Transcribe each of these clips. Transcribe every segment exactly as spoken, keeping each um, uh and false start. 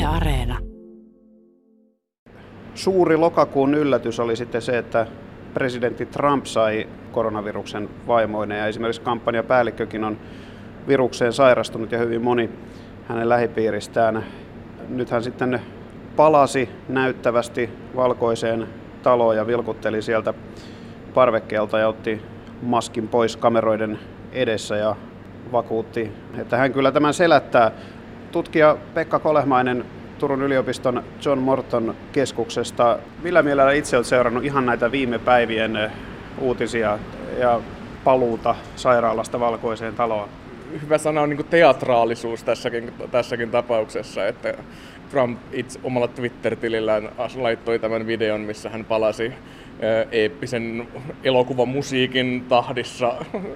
Areena. Suuri lokakuun yllätys oli sitten se, että presidentti Trump sai koronaviruksen vaimoinen ja esimerkiksi kampanjapäällikkökin on virukseen sairastunut ja hyvin moni hänen lähipiiristään. Nyt hän sitten palasi näyttävästi valkoiseen taloon ja vilkutteli sieltä parvekkeelta ja otti maskin pois kameroiden edessä ja vakuutti, että hän kyllä tämän selättää. Tutkija Pekka Kolehmainen Turun yliopiston John Morton keskuksesta. Millä mielellä itse olet seurannut ihan näitä viime päivien uutisia ja paluuta sairaalasta valkoiseen taloon? Hyvä sana on niin kuin teatraalisuus tässäkin, tässäkin tapauksessa, että Trump itse omalla Twitter-tilillään laittoi tämän videon, missä hän palasi eeppisen elokuvan musiikin tahdissa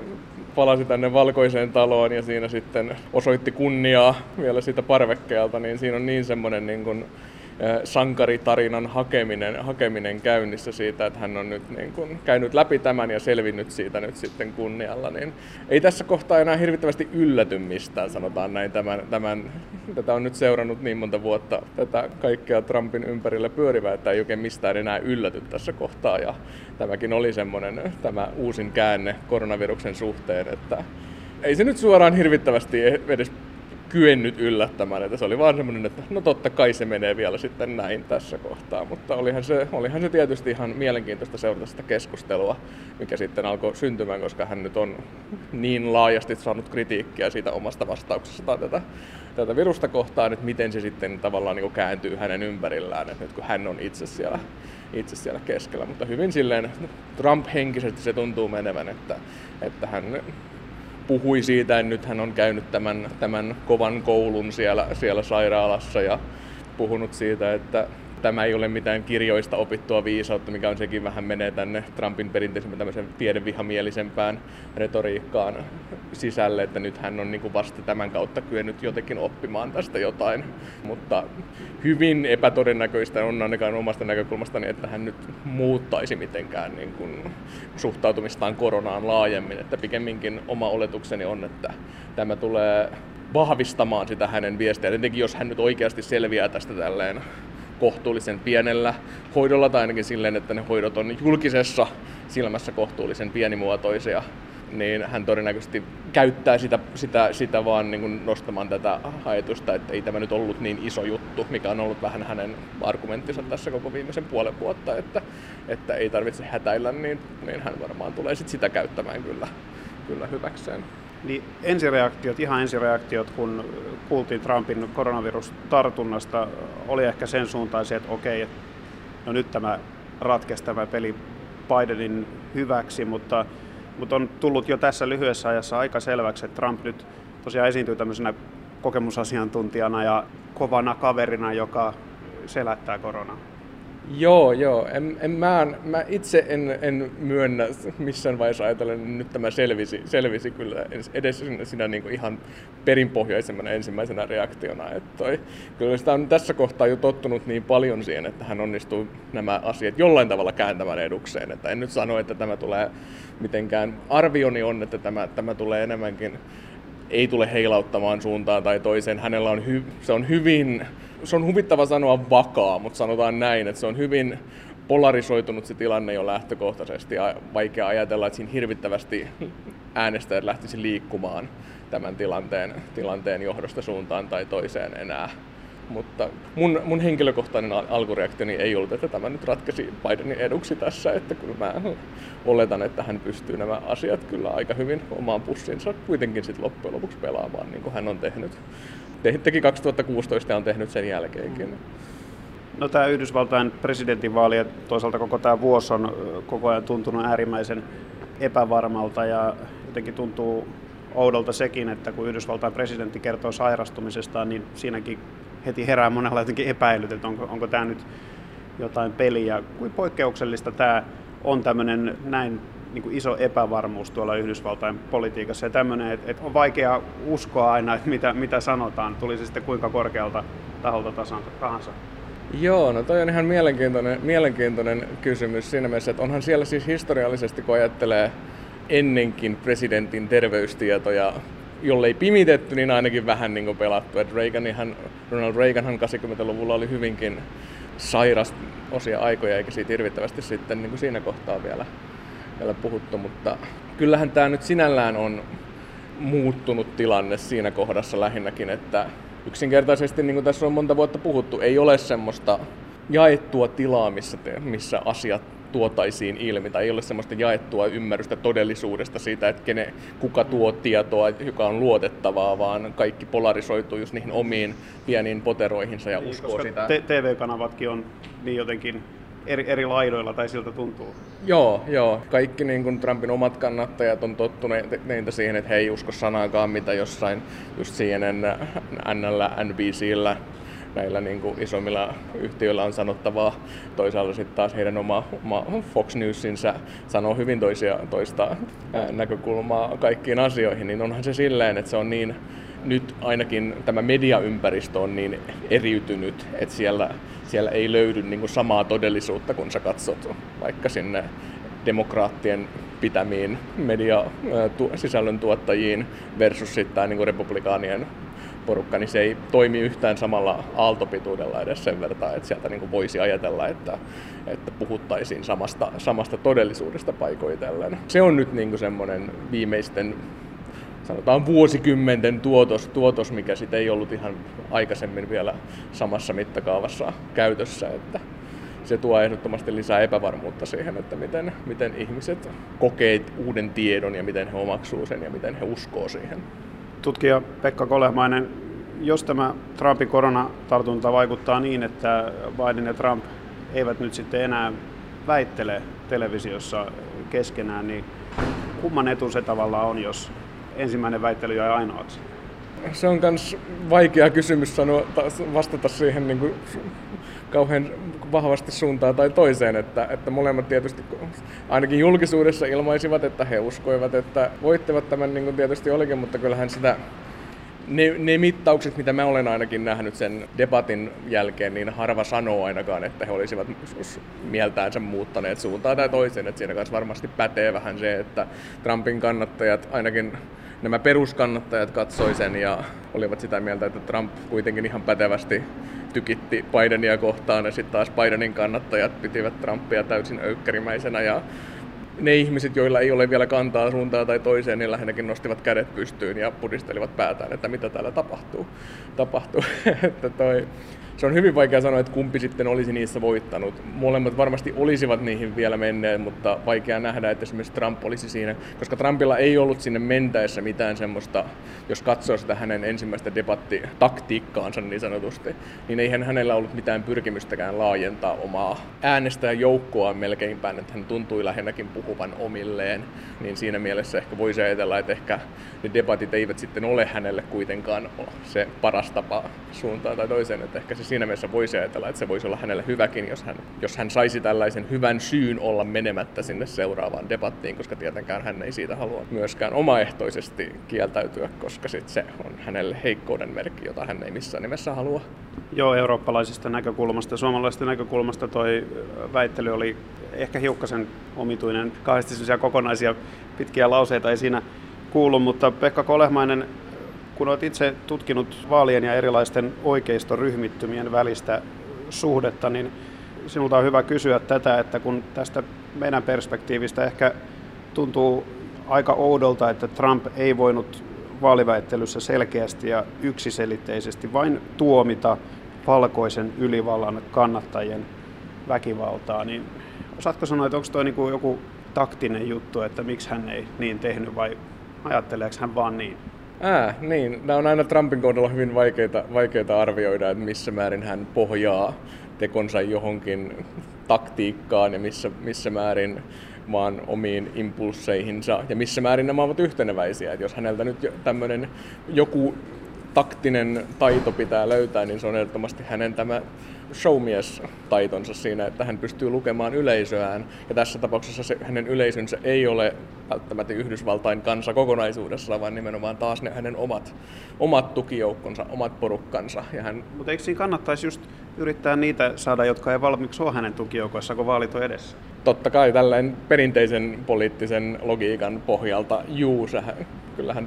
palasi tänne valkoiseen taloon ja siinä sitten osoitti kunniaa vielä siitä parvekkeelta, niin siinä on niin semmoinen niin kuin sankaritarinan hakeminen, hakeminen käynnissä siitä, että hän on nyt niin kuin käynyt läpi tämän ja selvinnyt siitä nyt sitten kunnialla, niin ei tässä kohtaa enää hirvittävästi ylläty mistään, sanotaan näin. Tämän, tämän, tätä on nyt seurannut niin monta vuotta, tätä kaikkea Trumpin ympärillä pyörivää, että ei oikein mistään enää ylläty tässä kohtaa, ja tämäkin oli semmoinen tämä uusin käänne koronaviruksen suhteen, että ei se nyt suoraan hirvittävästi edes kyennyt yllättämään, että se oli vaan semmoinen, että no totta kai se menee vielä sitten näin tässä kohtaa, mutta olihan se, olihan se tietysti ihan mielenkiintoista seurata sitä keskustelua, mikä sitten alkoi syntymään, koska hän nyt on niin laajasti saanut kritiikkiä siitä omasta vastauksestaan tätä, tätä virusta kohtaan, että miten se sitten tavallaan niin kuin kääntyy hänen ympärillään, että nyt kun hän on itse siellä, itse siellä keskellä, mutta hyvin silleen Trump-henkisesti se tuntuu menevän, että, että hän puhui siitä, että nyt hän on käynyt tämän, tämän kovan koulun siellä, siellä sairaalassa ja puhunut siitä, että tämä ei ole mitään kirjoista opittua viisautta, mikä on sekin vähän menee tänne Trumpin perinteisemmän tämmöisen tiedevihamiellisempään retoriikkaan sisälle, että nyt hän on niin kuin vasta tämän kautta kyennyt jotenkin oppimaan tästä jotain, mutta hyvin epätodennäköistä on ainakaan omasta näkökulmastani, että hän nyt muuttaisi mitenkään niin kuin suhtautumistaan koronaan laajemmin, että pikemminkin oma oletukseni on, että tämä tulee vahvistamaan sitä hänen viestiä, tietenkin jos hän nyt oikeasti selviää tästä tälleen kohtuullisen pienellä hoidolla tai ainakin silleen, että ne hoidot on julkisessa silmässä kohtuullisen pienimuotoisia, niin hän todennäköisesti käyttää sitä, sitä, sitä vaan niin kuin nostamaan tätä ajatusta, että ei tämä nyt ollut niin iso juttu, mikä on ollut vähän hänen argumenttinsa tässä koko viimeisen puolen vuotta, että, että ei tarvitse hätäillä, niin, niin hän varmaan tulee sit sitä käyttämään kyllä, kyllä hyväkseen. Niin ensireaktiot, ihan ensireaktiot, kun kuultiin Trumpin koronavirustartunnasta, oli ehkä sen suuntaisia, että okei, että no nyt tämä ratkaisi tämä peli Bidenin hyväksi, mutta, mutta on tullut jo tässä lyhyessä ajassa aika selväksi, että Trump nyt tosiaan esiintyy tämmöisenä kokemusasiantuntijana ja kovana kaverina, joka selättää koronaa. Joo, joo. En, en, mä, mä itse en, en myönnä missään vaiheessa ajatellen, että nyt tämä selvisi, selvisi kyllä edes siinä niin kuin ihan perinpohjaisemmana ensimmäisenä reaktiona. Että toi, kyllä sitä on tässä kohtaa jo tottunut niin paljon siihen, että hän onnistuu nämä asiat jollain tavalla kääntämään edukseen. Että en nyt sano, että tämä tulee mitenkään, arvioni on, että tämä, tämä tulee enemmänkin, ei tule heilauttamaan suuntaan tai toiseen. Hänellä on, hy, se on hyvin, se on huvittava sanoa vakaa, mutta sanotaan näin, että se on hyvin polarisoitunut se tilanne jo lähtökohtaisesti ja vaikea ajatella, että siinä hirvittävästi äänestäjät lähtisi liikkumaan tämän tilanteen, tilanteen johdosta suuntaan tai toiseen enää. Mutta mun, mun henkilökohtainen alkureaktioni ei ollut, että tämä nyt ratkaisi Bidenin eduksi tässä, että kyllä mä oletan, että hän pystyy nämä asiat kyllä aika hyvin omaan pussinsa kuitenkin sit loppujen lopuksi pelaamaan, niin kuin hän on tehnyt. Teki kaksituhattakuusitoista ja on tehnyt sen jälkeenkin. No tämä Yhdysvaltain presidentinvaali ja toisaalta koko tämä vuosi on koko ajan tuntunut äärimmäisen epävarmalta ja jotenkin tuntuu oudolta sekin, että kun Yhdysvaltain presidentti kertoo sairastumisestaan, niin siinäkin heti herää monella jotenkin epäilyt, että onko, onko tämä nyt jotain peliä. Kuinka poikkeuksellista tämä on tämmöinen näin niin kuin iso epävarmuus tuolla Yhdysvaltain politiikassa ja tämmöinen, että, että on vaikea uskoa aina, että mitä, mitä sanotaan, tuli se sitten kuinka korkealta taholta tahansa. Joo, no toi on ihan mielenkiintoinen, mielenkiintoinen kysymys siinä mielessä, että onhan siellä siis historiallisesti, kun ajattelee ennenkin presidentin terveystietoja, jollei pimitetty, niin ainakin vähän niin kuin pelattu. Et Reaganihan, Ronald Reaganhan kahdeksankymmentäluvulla oli hyvinkin sairas osia aikoja, eikä siitä hirvittävästi sitten niin kuin siinä kohtaa vielä, vielä puhuttu, mutta kyllähän tämä nyt sinällään on muuttunut tilanne siinä kohdassa lähinnäkin, että yksinkertaisesti, niin kuin tässä on monta vuotta puhuttu, ei ole semmoista jaettua tilaa, missä, te, missä asiat tuotaisiin ilmi, tai ei ole semmoista jaettua ymmärrystä todellisuudesta siitä, että kene, kuka tuo tietoa, joka on luotettavaa, vaan kaikki polarisoituu just niihin omiin pieniin poteroihinsa ja niin, uskoo sitä. T V-kanavatkin on niin jotenkin eri, eri laidoilla, tai siltä tuntuu. Joo, joo. Kaikki niin kuin Trumpin omat kannattajat on tottuneita siihen, että he ei usko sanaakaan, mitä jossain just C N N, N L, N B C:llä, näillä niin kuin isommilla yhtiöillä on sanottavaa. Toisaalta sitten taas heidän oma, oma Fox Newsinsa sanoo hyvin toisia, toista näkökulmaa kaikkiin asioihin, niin onhan se silleen, että se on niin, nyt ainakin tämä mediaympäristö on niin eriytynyt, että siellä, siellä ei löydy niin kuin samaa todellisuutta, kun sä katsot vaikka sinne demokraattien pitämiin media-sisällön tuottajiin versus sitten niin kuin republikaanien porukka, niin se ei toimi yhtään samalla aaltopituudella edes sen verran, että sieltä niin kuin voisi ajatella, että, että puhuttaisiin samasta, samasta todellisuudesta paikoitellen. Se on nyt niin kuin semmoinen viimeisten, sanotaan vuosikymmenten tuotos, tuotos mikä sit ei ollut ihan aikaisemmin vielä samassa mittakaavassa käytössä, että se tuo ehdottomasti lisää epävarmuutta siihen, että miten, miten ihmiset kokee uuden tiedon ja miten he omaksuu sen ja miten he uskoo siihen. Tutkija Pekka Kolehmainen, jos tämä Trumpin koronatartunta vaikuttaa niin, että Biden ja Trump eivät nyt sitten enää väittele televisiossa keskenään, niin kumman etu se tavallaan on, jos ensimmäinen väittely jäi ainoaksi? Se on myös vaikea kysymys sanoa, vastata siihen niin kuin kauhean vahvasti suuntaan tai toiseen, että, että molemmat tietysti ainakin julkisuudessa ilmaisivat, että he uskoivat, että voittavat tämän, niin kuin tietysti olikin, mutta kyllähän sitä ne, ne mittaukset, mitä mä olen ainakin nähnyt sen debatin jälkeen, niin harva sanoo ainakaan, että he olisivat mieltäänsä muuttaneet suuntaan tai toiseen, että siinä kanssa varmasti pätee vähän se, että Trumpin kannattajat, ainakin nämä peruskannattajat katsoi sen ja olivat sitä mieltä, että Trump kuitenkin ihan pätevästi tykitti Bidenia kohtaan ja sitten taas Bidenin kannattajat pitivät Trumpia täysin öykkärimäisenä ja ne ihmiset, joilla ei ole vielä kantaa suuntaan tai toiseen, niin lähinnäkin nostivat kädet pystyyn ja pudistelivat päätään, että mitä täällä tapahtuu. tapahtuu. että toi, se on hyvin vaikea sanoa, että kumpi sitten olisi niissä voittanut. Molemmat varmasti olisivat niihin vielä menneet, mutta vaikea nähdä, että esimerkiksi Trump olisi siinä, koska Trumpilla ei ollut sinne mentäessä mitään semmoista, jos katsoo sitä hänen ensimmäistä debattitaktiikkaansa niin sanotusti, niin eihän hänellä ollut mitään pyrkimystäkään laajentaa omaa äänestäjäjoukkoa melkeinpäin, että hän tuntui lähinnäkin puhuvan omilleen, niin siinä mielessä ehkä voisi ajatella, että ehkä ne debatit eivät sitten ole hänelle kuitenkaan se paras tapa suuntaan tai toiseen, että ehkä se siinä mielessä voisi ajatella, että se voisi olla hänelle hyväkin, jos hän, jos hän saisi tällaisen hyvän syyn olla menemättä sinne seuraavaan debattiin, koska tietenkään hän ei siitä halua myöskään omaehtoisesti kieltäytyä, koska sit se on hänelle heikkouden merkki, jota hän ei missään nimessä halua. Joo, eurooppalaisesta näkökulmasta, suomalaisesta näkökulmasta toi väittely oli ehkä hiukkasen omituinen. Kahdesti sellaisia kokonaisia pitkiä lauseita ei siinä kuulu, mutta Pekka Kolehmainen, kun olet itse tutkinut vaalien ja erilaisten oikeistoryhmittymien välistä suhdetta, niin sinulta on hyvä kysyä tätä, että kun tästä meidän perspektiivistä ehkä tuntuu aika oudolta, että Trump ei voinut vaaliväittelyssä selkeästi ja yksiselitteisesti vain tuomita valkoisen ylivallan kannattajien väkivaltaa, niin osaatko sanoa, että onko tuo niin kuin joku taktinen juttu, että miksi hän ei niin tehnyt vai ajatteleeko hän vaan niin? Ää, niin. Nämä on aina Trumpin kohdalla hyvin vaikeita, vaikeita arvioida, että missä määrin hän pohjaa tekonsa johonkin taktiikkaan ja missä, missä määrin vaan omiin impulsseihinsa ja missä määrin nämä ovat yhteneväisiä. Että jos häneltä nyt tämmöinen joku taktinen taito pitää löytää, niin se on ehdottomasti hänen tämä showmies-taitonsa siinä, että hän pystyy lukemaan yleisöään. Ja tässä tapauksessa se, hänen yleisönsä ei ole välttämättä Yhdysvaltain kansa kokonaisuudessaan, vaan nimenomaan taas ne hänen omat, omat tukijoukkonsa, omat porukkansa. Ja hän... Mutta eikö siinä kannattaisi just yrittää niitä saada, jotka ei valmiiksi ole hänen tukijoukoissa, kun vaalit on edessä? Totta kai tällainen perinteisen poliittisen logiikan pohjalta, juu, sähän, kyllähän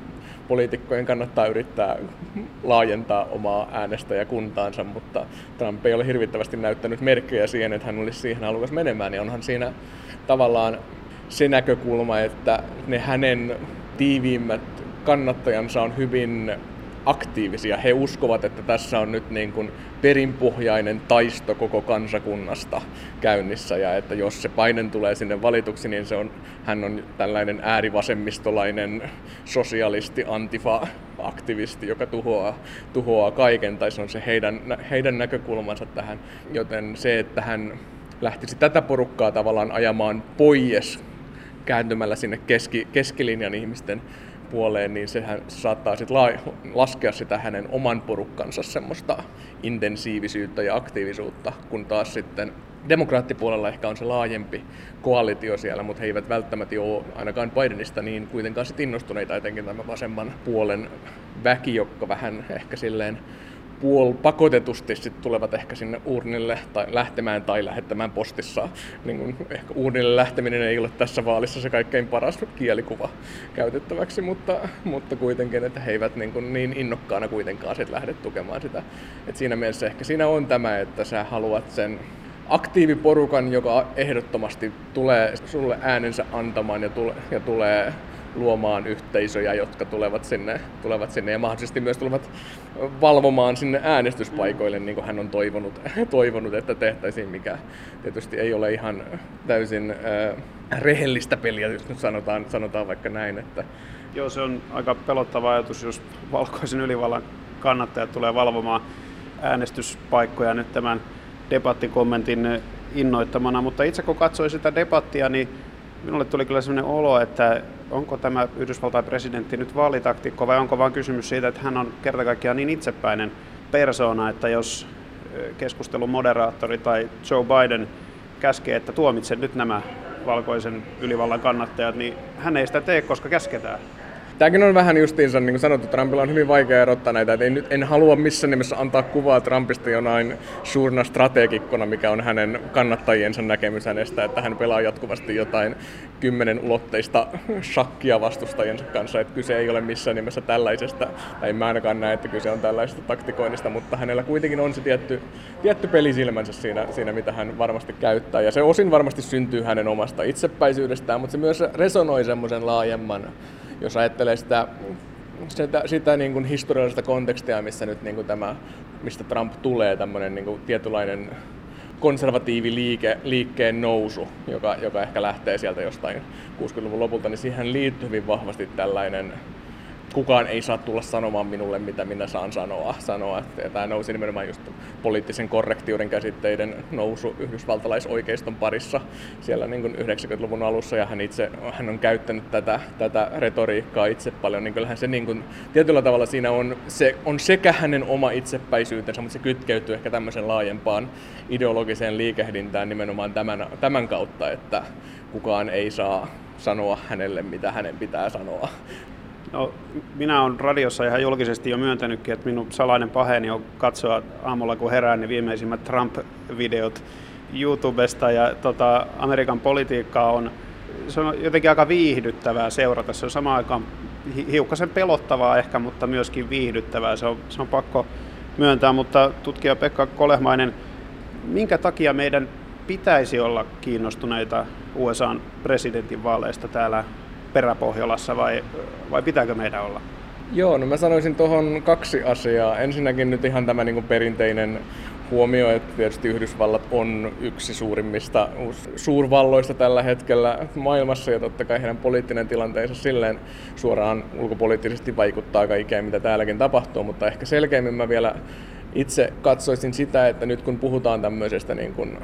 poliitikkojen kannattaa yrittää laajentaa omaa äänestäjäkuntaansa, mutta Trump ei ole hirvittävästi näyttänyt merkkejä siihen, että hän olisi siihen halukas menemään, niin onhan siinä tavallaan se näkökulma, että ne hänen tiiviimmät kannattajansa on hyvin aktiivisia. He uskovat, että tässä on nyt niin kuin perinpohjainen taisto koko kansakunnasta käynnissä ja että jos se Biden tulee sinne valituksi, niin se on, hän on tällainen äärivasemmistolainen sosialisti, antifa-aktivisti, joka tuhoaa, tuhoaa kaiken, tai se on se heidän, heidän näkökulmansa tähän. Joten se, että hän lähtisi tätä porukkaa tavallaan ajamaan pois kääntymällä sinne keski, keskilinjan ihmisten puoleen, niin sehän saattaa sit laskea sitä hänen oman porukkansa semmoista intensiivisyyttä ja aktiivisuutta, kun taas sitten demokraattipuolella ehkä on se laajempi koalitio siellä, mutta he eivät välttämättä ole ainakaan Bidenista niin kuitenkaan sit innostuneita, etenkin tämän vasemman puolen väki, joka vähän ehkä silleen puol pakotetusti sit tulevat ehkä sinne urnille tai lähtemään tai lähettämään postissa. Niin kun ehkä urnille lähteminen ei ole tässä vaalissa se kaikkein paras kielikuva käytettäväksi, mutta, mutta kuitenkin, että he eivät niin, kun niin innokkaana kuitenkaan sit lähde tukemaan sitä. Et siinä mielessä ehkä siinä on tämä, että sä haluat sen aktiiviporukan, joka ehdottomasti tulee sulle äänensä antamaan ja, tule, ja tulee luomaan yhteisöjä, jotka tulevat sinne, tulevat sinne ja mahdollisesti myös tulevat valvomaan sinne äänestyspaikoille, niin kuin hän on toivonut, toivonut että tehtäisiin, mikä tietysti ei ole ihan täysin äh, rehellistä peliä, jos nyt sanotaan, sanotaan vaikka näin. Että Joo, se on aika pelottava ajatus, jos valkoisen ylivallan kannattajat tulee valvomaan äänestyspaikkoja nyt tämän debattikommentin innoittamana, mutta itse kun katsoin sitä debattia, niin minulle tuli kyllä sellainen olo, että onko tämä Yhdysvaltain presidentti nyt vaalitaktikko vai onko vain kysymys siitä, että hän on kerta kaikkiaan niin itsepäinen persoona, että jos keskustelun moderaattori tai Joe Biden käskee, että tuomitse nyt nämä valkoisen ylivallan kannattajat, niin hän ei sitä tee, koska käsketään. Tämäkin on vähän justiinsa, niin kuin sanottu, Trumpilla on hyvin vaikea erottaa näitä. Et en, en halua missään nimessä antaa kuvaa Trumpista jonain suurna strategikkona, mikä on hänen kannattajiensa näkemys hänestä, että hän pelaa jatkuvasti jotain kymmenen ulotteista shakkia vastustajiensa kanssa. Et kyse ei ole missään nimessä tällaisesta, tai en mä ainakaan näe, että kyse on tällaisesta taktikoinnista, mutta hänellä kuitenkin on se tietty, tietty pelisilmänsä siinä, siinä, mitä hän varmasti käyttää. Ja se osin varmasti syntyy hänen omasta itsepäisyydestään, mutta se myös resonoi semmoisen laajemman, jos ajattelee sitä, sitä, sitä niin kuin historiallista kontekstia, missä nyt niin kuin tämä, mistä Trump tulee, tämmöinen niin kuin tietynlainen konservatiiviliike, liikkeen nousu, joka, joka ehkä lähtee sieltä jostain kuusikymmentäluvun lopulta, niin siihen liittyy hyvin vahvasti tällainen kukaan ei saa tulla sanomaan minulle, mitä minä saan sanoa. sanoa. Ja tämä nousi nimenomaan just poliittisen korrektiuden käsitteiden nousu yhdysvaltalaisoikeiston parissa siellä niin kuin yhdeksänkymmentäluvun alussa, ja hän itse hän on käyttänyt tätä, tätä retoriikkaa itse paljon, niin kyllähän se niin kuin, tietyllä tavalla siinä on, se on sekä hänen oma itsepäisyytensä, mutta se kytkeytyy ehkä tämmöisen laajempaan ideologiseen liikehdintään nimenomaan tämän, tämän kautta, että kukaan ei saa sanoa hänelle, mitä hänen pitää sanoa. No, minä olen radiossa ihan julkisesti jo myöntänytkin, että minun salainen paheeni on katsoa aamulla kun herään ne viimeisimmät Trump-videot YouTubesta, ja tota, Amerikan politiikkaa on, se on jotenkin aika viihdyttävää seurata. Se on samaan aikaan hiukkasen pelottavaa ehkä, mutta myöskin viihdyttävää. Se on, se on pakko myöntää, mutta tutkija Pekka Kolehmainen, minkä takia meidän pitäisi olla kiinnostuneita U S A:n presidentinvaaleista täällä Peräpohjolassa, vai, vai pitääkö meidän olla? Joo, no mä sanoisin tuohon kaksi asiaa. Ensinnäkin nyt ihan tämä niin kuin perinteinen huomio, että tietysti Yhdysvallat on yksi suurimmista suurvalloista tällä hetkellä maailmassa, ja totta kai heidän poliittinen tilanteensa silleen suoraan ulkopoliittisesti vaikuttaa kaikkeen, mitä täälläkin tapahtuu, mutta ehkä selkeämmin mä vielä itse katsoisin sitä, että nyt kun puhutaan tämmöisestä niin kuin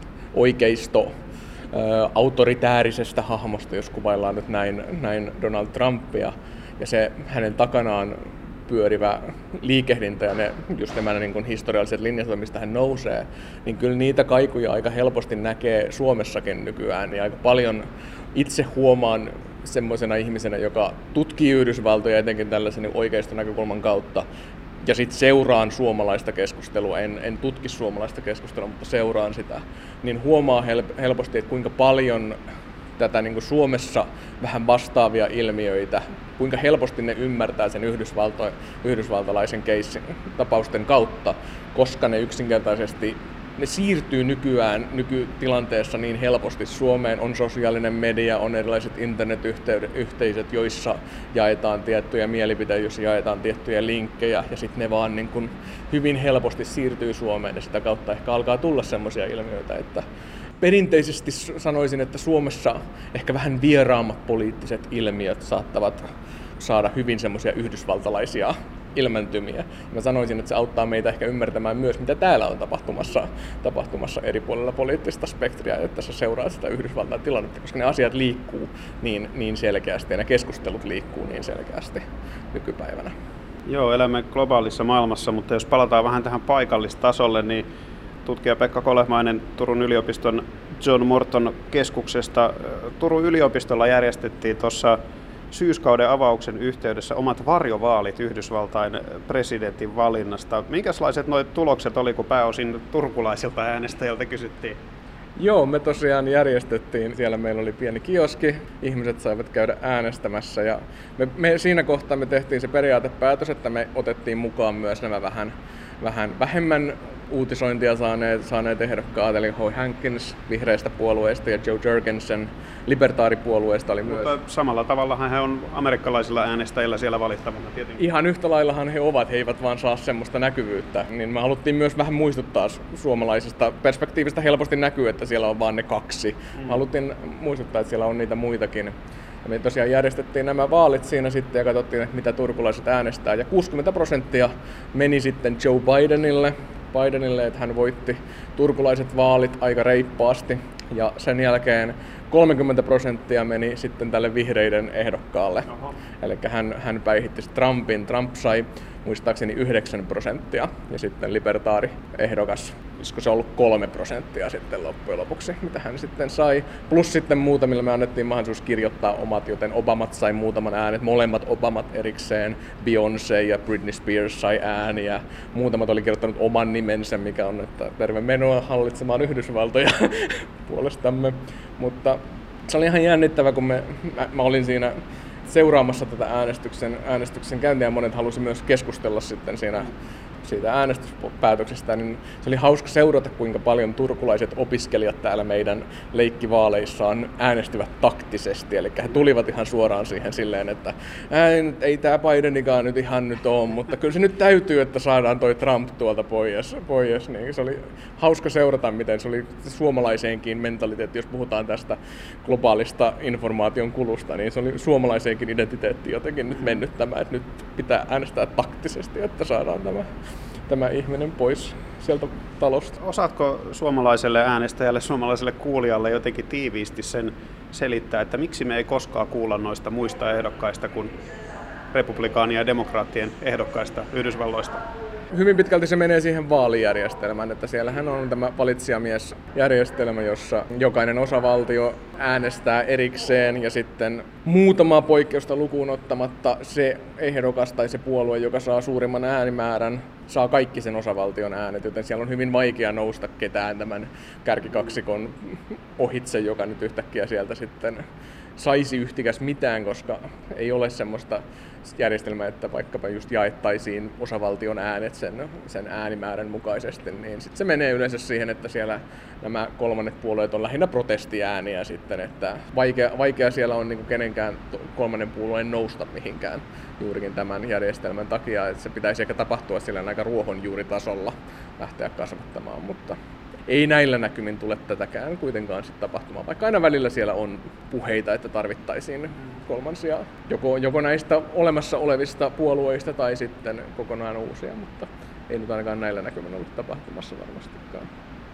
oikeisto autoritäärisestä hahmosta, jos kuvaillaan nyt näin, näin Donald Trumpia, ja se hänen takanaan pyörivä liikehdintä ja ne, just nämä niin kuin historialliset linjat, mistä hän nousee, niin kyllä niitä kaikuja aika helposti näkee Suomessakin nykyään, ja aika paljon itse huomaan semmoisena ihmisenä, joka tutkii Yhdysvaltoja etenkin tällaisen oikeiston näkökulman kautta, ja sitten seuraan suomalaista keskustelua, en, en tutki suomalaista keskustelua, mutta seuraan sitä, niin huomaa helposti, että kuinka paljon tätä niin kuin Suomessa vähän vastaavia ilmiöitä, kuinka helposti ne ymmärtää sen Yhdysvalto, yhdysvaltalaisen keissin tapausten kautta, koska ne yksinkertaisesti ne siirtyy nykyään nykytilanteessa niin helposti Suomeen. On sosiaalinen media, on erilaiset internetyhteisöt, joissa jaetaan tiettyjä mielipiteitä, joissa jaetaan tiettyjä linkkejä, ja sitten ne vaan niin kun hyvin helposti siirtyy Suomeen, ja sitä kautta ehkä alkaa tulla semmoisia ilmiöitä, että perinteisesti sanoisin, että Suomessa ehkä vähän vieraammat poliittiset ilmiöt saattavat saada hyvin semmoisia yhdysvaltalaisia ilmentymiä. Mä sanoisin, että se auttaa meitä ehkä ymmärtämään myös, mitä täällä on tapahtumassa, tapahtumassa eri puolilla poliittista spektriä, että se seuraa sitä Yhdysvaltain tilannetta, koska ne asiat liikkuu niin, niin selkeästi ja ne keskustelut liikkuu niin selkeästi nykypäivänä. Joo, elämme globaalissa maailmassa, mutta jos palataan vähän tähän paikallistasolle, niin tutkija Pekka Kolehmainen Turun yliopiston John Morton keskuksesta. Turun yliopistolla järjestettiin tuossa syyskauden avauksen yhteydessä omat varjovaalit Yhdysvaltain presidentin valinnasta. Minkälaiset nuo tulokset oli, kun pääosin turkulaisilta äänestäjiltä kysyttiin? Joo, me tosiaan järjestettiin. Siellä meillä oli pieni kioski, ihmiset saivat käydä äänestämässä ja me, me siinä kohtaa me tehtiin se periaatepäätös, että me otettiin mukaan myös nämä vähän, vähän vähemmän uutisointia saaneet, saaneet ehdokkaat, eli Hoy Hankins vihreistä puolueista ja Joe Jorgensen libertaaripuolueesta oli myös. Mutta samalla tavallahan he on amerikkalaisilla äänestäjillä siellä valittavana tietenkin. Ihan yhtä laillahan he ovat, he eivät vaan saa semmoista näkyvyyttä. Niin me haluttiin myös vähän muistuttaa suomalaisesta perspektiivistä, helposti näkyy, että siellä on vaan ne kaksi. Mm. Haluttiin muistuttaa, että siellä on niitä muitakin. Ja me tosiaan järjestettiin nämä vaalit siinä sitten ja katsottiin, että mitä turkulaiset äänestää. Ja kuusikymmentä prosenttia meni sitten Joe Bidenille. Bidenille, että hän voitti turkulaiset vaalit aika reippaasti. Ja sen jälkeen kolmekymmentä prosenttia meni sitten tälle vihreiden ehdokkaalle. Eli hän, hän päihitti Trumpin. Trump sai muistaakseni yhdeksän prosenttia ja sitten libertaari ehdokas, olisiko se ollut kolme prosenttia sitten loppujen lopuksi, mitä hän sitten sai. Plus sitten muutamille me annettiin mahdollisuus kirjoittaa omat, joten Obamat sai muutaman äänet, molemmat Obamat erikseen, Beyoncé ja Britney Spears sai ääniä. Muutamat oli kirjoittanut oman nimensä, mikä on, että terve menoa hallitsemaan Yhdysvaltoja puolestamme. Mutta se oli ihan jännittävä, kun me, mä, mä olin siinä seuraamassa tätä äänestyksen, äänestyksen käyntiä ja monet halusi myös keskustella sitten siinä siitä äänestyspäätöksestä, niin se oli hauska seurata, kuinka paljon turkulaiset opiskelijat täällä meidän leikkivaaleissaan äänestivät taktisesti. Eli he tulivat ihan suoraan siihen silleen, että ei tämä Bidenikaan nyt ihan nyt ole, mutta kyllä se nyt täytyy, että saadaan toi Trump tuolta pois. pois. Niin se oli hauska seurata, miten se oli suomalaiseenkin mentaliteetti, jos puhutaan tästä globaalista informaation kulusta, niin se oli suomalaiseenkin identiteetti jotenkin nyt mennyt tämä, että nyt pitää äänestää taktisesti, että saadaan tämä tämä ihminen pois sieltä talosta. Osaatko suomalaiselle äänestäjälle, suomalaiselle kuulijalle jotenkin tiiviisti sen selittää, että miksi me ei koskaan kuulla noista muista ehdokkaista kuin republikaanien ja demokraattien ehdokkaista Yhdysvalloista? Hyvin pitkälti se menee siihen vaalijärjestelmään, että siellähän on tämä valitsijamiesjärjestelmä, jossa jokainen osavaltio äänestää erikseen ja sitten muutamaa poikkeusta lukuun ottamatta se ehdokas tai se puolue, joka saa suurimman äänimäärän, saa kaikki sen osavaltion äänet, joten siellä on hyvin vaikea nousta ketään tämän kärkikaksikon ohitse, joka nyt yhtäkkiä sieltä sitten saisi yhtikäs mitään, koska ei ole semmoista järjestelmää, että vaikkapa just jaettaisiin osavaltion äänet sen, sen äänimäärän mukaisesti, niin sitten se menee yleensä siihen, että siellä nämä kolmannet puolueet on lähinnä protestiääniä sitten, että vaikea, vaikea siellä on niin kuin kenenkään kolmannen puolueen nousta mihinkään juurikin tämän järjestelmän takia, että se pitäisi ehkä tapahtua siellä aika ruohonjuuritasolla lähteä kasvattamaan, mutta ei näillä näkymin tule tätäkään kuitenkaan sitten tapahtumaan, vaikka aina välillä siellä on puheita, että tarvittaisiin kolmansia joko, joko näistä olemassa olevista puolueista tai sitten kokonaan uusia, mutta ei nyt ainakaan näillä näkymin ollut tapahtumassa varmastikaan.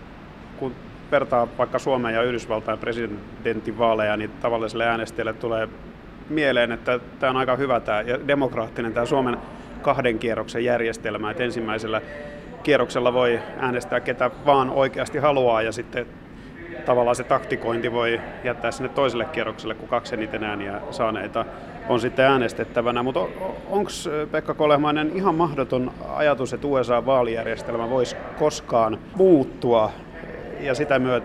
Kun vertaa vaikka Suomen ja Yhdysvaltain presidentinvaaleja, niin tavalliselle äänestäjälle tulee mieleen, että tämä on aika hyvä tämä ja demokraattinen tämä Suomen kahden kierroksen järjestelmä, että ensimmäisellä kierroksella voi äänestää ketä vaan oikeasti haluaa ja sitten tavallaan se taktikointi voi jättää sinne toiselle kierrokselle, kun kaksi eniten ääniä saaneita on sitten äänestettävänä. Mutta onko Pekka Kolehmainen ihan mahdoton ajatus, että U S A-vaalijärjestelmä voisi koskaan muuttua ja sitä myötä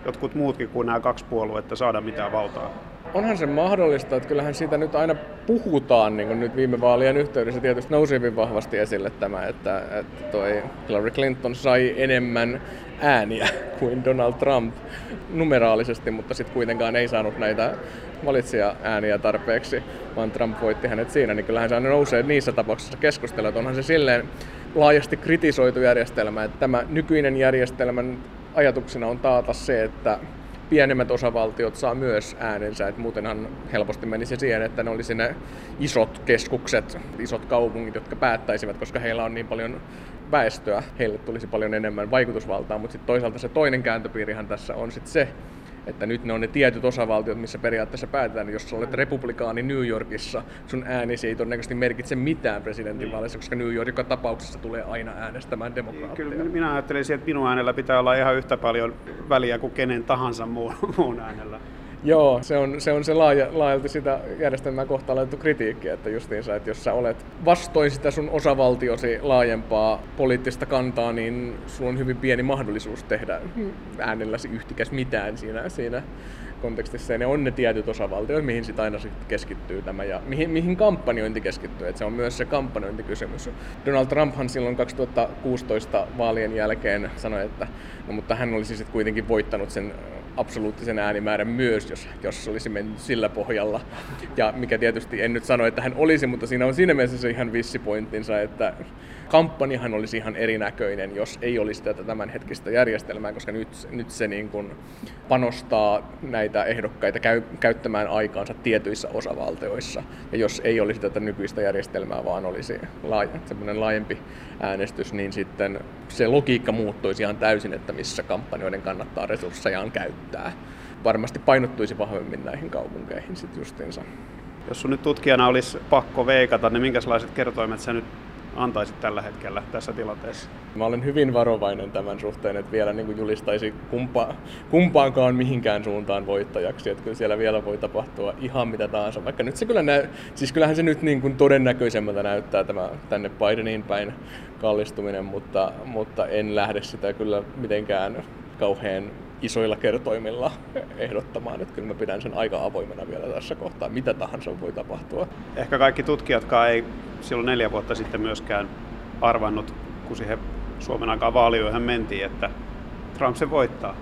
jotkut muutkin kuin nämä kaksi puoluetta saada mitään valtaa? Onhan se mahdollista, että kyllähän siitä nyt aina puhutaan, niin kuin nyt viime vaalien yhteydessä tietysti nousi hyvin vahvasti esille tämä, että, että toi Hillary Clinton sai enemmän ääniä kuin Donald Trump numeraalisesti, mutta sitten kuitenkaan ei saanut näitä valitsija-ääniä tarpeeksi, vaan Trump voitti hänet siinä, niin kyllähän se aina nousee niissä tapauksissa keskustelua, että onhan se silleen laajasti kritisoitu järjestelmä, että tämä nykyinen järjestelmän ajatuksena on taata se, että pienemmät osavaltiot saa myös äänensä, että muutenhan helposti menisi siihen, että ne olisi ne isot keskukset, isot kaupungit, jotka päättäisivät, koska heillä on niin paljon väestöä, heille tulisi paljon enemmän vaikutusvaltaa, mutta sitten toisaalta se toinen kääntöpiirihan tässä on sitten se, että nyt ne on ne tietyt osavaltiot, missä periaatteessa päätetään, jos sä olet republikaani New Yorkissa, sun äänisi ei todennäköisesti merkitse mitään presidentinvaaleissa, koska New York joka tapauksessa tulee aina äänestämään demokraatteja. Kyllä minä ajattelisin, että minun äänellä pitää olla ihan yhtä paljon väliä kuin kenen tahansa muun, muun äänellä. Joo, se on se, on se laaja, laajalti sitä järjestelmää kohtaan laitettu kritiikki, että justiinsa, että jos sä olet vastoin sitä sun osavaltiosi laajempaa poliittista kantaa, niin sulla on hyvin pieni mahdollisuus tehdä äänelläsi yhtikäs mitään siinä, siinä kontekstissa. Ja ne on ne tietyt osavaltiot, mihin sit aina sit keskittyy tämä ja mihin, mihin kampanjointi keskittyy. Et se on myös se kampanjointikysymys. Donald Trumphan silloin kaksituhattakuusitoista vaalien jälkeen sanoi, että no, mutta hän olisi sitten kuitenkin voittanut sen absoluuttisen äänimäärän myös, jos, jos olisi mennyt sillä pohjalla. Ja mikä tietysti en nyt sano, että hän olisi, mutta siinä on siinä mielessä se ihan vissi pointtinsa, että kampanjahan olisi ihan erinäköinen, jos ei olisi tätä tämänhetkistä järjestelmää, koska nyt, nyt se niin kuin panostaa näitä ehdokkaita käy, käyttämään aikaansa tietyissä osavaltioissa. Ja jos ei olisi tätä nykyistä järjestelmää, vaan olisi laaja, semmoinen laajempi äänestys, niin sitten se logiikka muuttuisi ihan täysin, että missä kampanjoiden kannattaa resurssejaan käyttää. Varmasti painottuisi vahvemmin näihin kaupunkeihin sitten justiinsa. Jos sun nyt tutkijana olisi pakko veikata, niin minkälaiset kertoimet sä nyt antaisit tällä hetkellä tässä tilanteessa? Mä olen hyvin varovainen tämän suhteen, että vielä niin kuin julistaisi kumpa, kumpaankaan mihinkään suuntaan voittajaksi. Että kyllä siellä vielä voi tapahtua ihan mitä tahansa. Vaikka nyt se kyllä näy, siis kyllähän se nyt niin kuin todennäköisemmältä näyttää tämä tänne Bideniin päin kallistuminen, mutta, mutta en lähde sitä kyllä mitenkään kauhean isoilla kertoimilla ehdottamaan, että kyllä mä pidän sen aika avoimena vielä tässä kohtaa, mitä tahansa voi tapahtua. Ehkä kaikki tutkijatkaan ei silloin neljä vuotta sitten myöskään arvannut, kun siihen Suomen aikaan vaaliyöhön mentiin, että Trump se voittaa.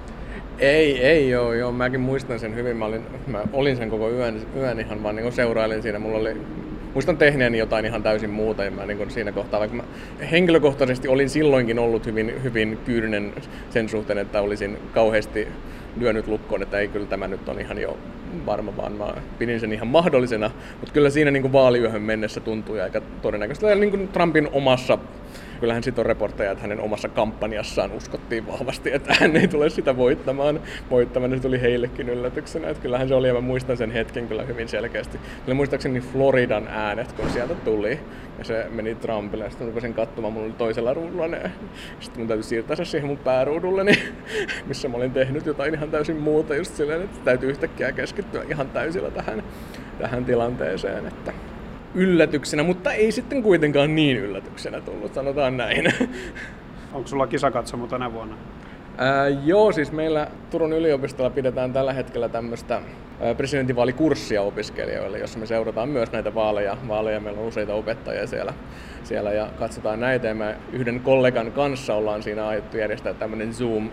Ei, ei joo, joo. Mäkin muistan sen hyvin. Mä olin, mä olin sen koko yön, yön ihan vaan niin seurailin siinä. Mulla oli, muistan tehneeni jotain ihan täysin muuta ja mä niin siinä kohtaa, vaikka mä henkilökohtaisesti olin silloinkin ollut hyvin, hyvin kyyninen sen suhteen, että olisin kauheasti lyönyt lukkoon, että ei kyllä tämä nyt on ihan jo varma, vaan mä pidin sen ihan mahdollisena, mutta kyllä siinä niin kuin vaaliyöhön mennessä tuntui aika todennäköisesti. Ja niin kuin Trumpin omassa, kyllähän sitten on reportteja, että hänen omassa kampanjassaan uskottiin vahvasti, että hän ei tule sitä voittamaan. Voittamaan se tuli heillekin yllätyksenä, että kyllähän se oli, ja mä muistan sen hetken kyllä hyvin selkeästi. Kyllä muistaakseni Floridan äänet, kun sieltä tuli, ja se meni Trumpille, ja sitten mä rupesin katsomaan, mulla oli toisella ruudulla ne, sitten mun täytyy siirtää se siihen mun pääruudulleni, missä mä olin tehnyt jotain ihan täysin muuta, just silleen, että täytyy yhtäkkiä keskittyä ihan täysillä tähän, tähän tilanteeseen, että yllätyksenä, mutta ei sitten kuitenkaan niin yllätyksenä tullut, sanotaan näin. Onko sulla kisakatsomo tänä vuonna? Ää, joo, siis meillä Turun yliopistolla pidetään tällä hetkellä tämmöistä presidentinvaalikurssia opiskelijoille, jossa me seurataan myös näitä vaaleja. Vaaleja meillä on useita opettajia siellä, siellä ja katsotaan näitä. Ja me yhden kollegan kanssa ollaan siinä aiottu järjestää tämmöinen Zoom,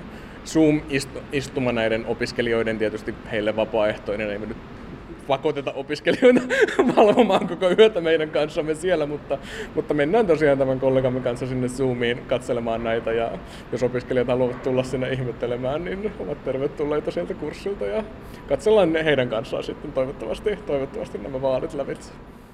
Zoom-istuma näiden opiskelijoiden, tietysti heille vapaaehtoinen, ei me nyt pakoteta opiskelijoita valvomaan koko yötä meidän kanssamme siellä, mutta, mutta mennään tosiaan tämän kollegamme kanssa sinne Zoomiin katselemaan näitä, ja jos opiskelijat haluavat tulla sinne ihmettelemään, niin ovat tervetulleita sieltä kurssilta, ja katsellaan heidän kanssaan sitten toivottavasti, toivottavasti nämä vaalit lävitse.